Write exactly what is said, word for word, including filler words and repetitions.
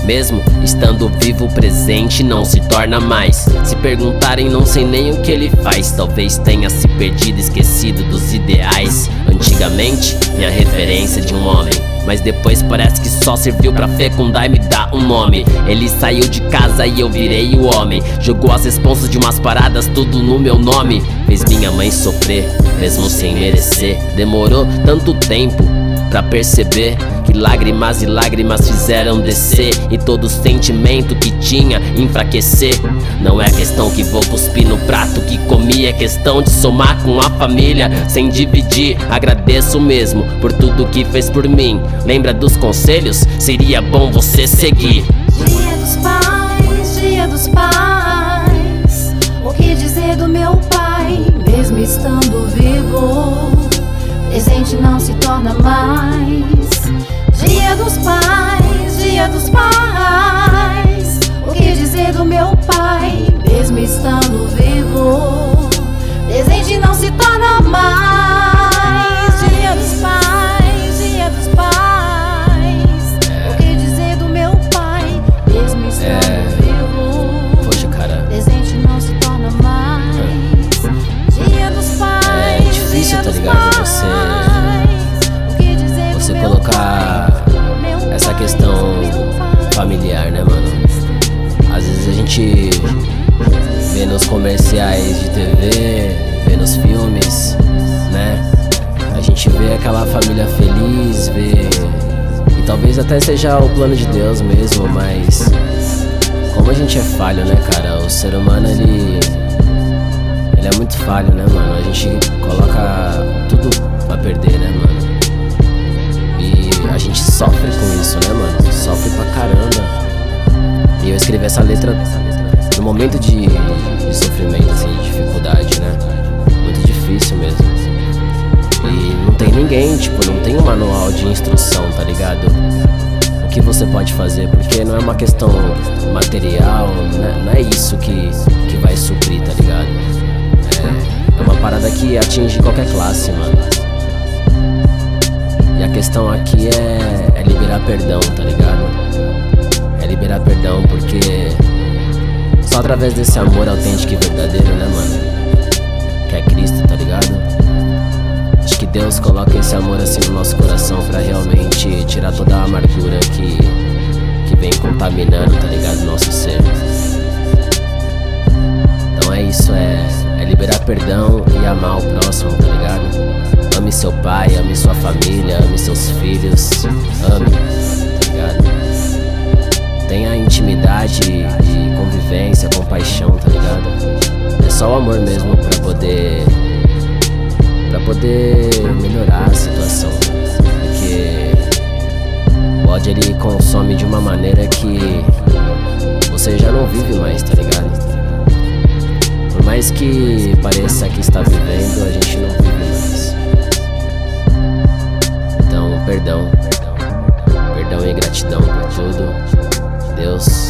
Mesmo estando vivo, o presente não se torna mais. Se perguntarem, não sei nem o que ele faz. Talvez tenha se perdido, esquecido dos ideais. Antigamente, minha referência de um homem, mas depois parece que só serviu pra fecundar e me dar um nome. Ele saiu de casa e eu virei o homem. Jogou as responsas de umas paradas tudo no meu nome. Fez minha mãe sofrer, mesmo sem merecer. Demorou tanto tempo pra perceber que lágrimas e lágrimas fizeram descer, e todo sentimento que tinha enfraquecer. Não é questão que vou cuspir no prato que comi, é questão de somar com a família sem dividir. Agradeço mesmo por tudo que fez por mim. Lembra dos conselhos? Seria bom você seguir. Dia dos pais, dia dos pais. O que dizer do meu pai, mesmo estando vivo? Presente não se torna mais. Dia dos pais, dia dos pais. O que dizer do meu pai, mesmo estando vivo? Presente não se torna mais. Dia dos pais, dia dos pais. O que dizer do meu pai, mesmo estando É. vivo? Poxa, cara, Presente não se torna mais. Dia dos pais. é difícil, tá ligado? Você, você Você colocar essa questão familiar, né, mano? Às vezes a gente vê nos comerciais de T V, vê nos filmes, né? A gente vê aquela família feliz, vê... E talvez até seja o plano de Deus mesmo, mas... Como a gente é falho, né, cara? O ser humano, ele... Ele é muito falho, né, mano? A gente coloca tudo a perder, né, mano? E a gente sofre com isso, né, mano? Sofre pra caramba. E eu escrevi essa letra no momento de, de sofrimento, assim, de dificuldade, né? Muito difícil mesmo. E não tem ninguém, tipo, não tem um manual de instrução, tá ligado? O que você pode fazer, porque não é uma questão material, né? Não é isso que, que vai suprir, tá ligado? É, é uma parada que atinge qualquer classe, mano. E a questão aqui é, é liberar perdão, tá ligado? É liberar perdão porque só através desse amor autêntico e verdadeiro, né, mano? Que é Cristo, tá ligado? Acho que Deus coloca esse amor assim no nosso coração pra realmente tirar toda a amargura que, que vem contaminando, tá ligado? Nosso ser. Então é isso, é, é liberar perdão e amar o próximo, tá ligado? Ame seu pai, ame sua família, ame seus filhos, ame, tá ligado? Tenha intimidade e convivência, compaixão, tá ligado? É só o amor mesmo pra poder, pra poder melhorar a situação, porque o ódio ele consome de uma maneira que você já não vive mais, tá ligado? Por mais que pareça que está vivendo, a gente não vive mais. Então, perdão, perdão e gratidão por tudo. Deus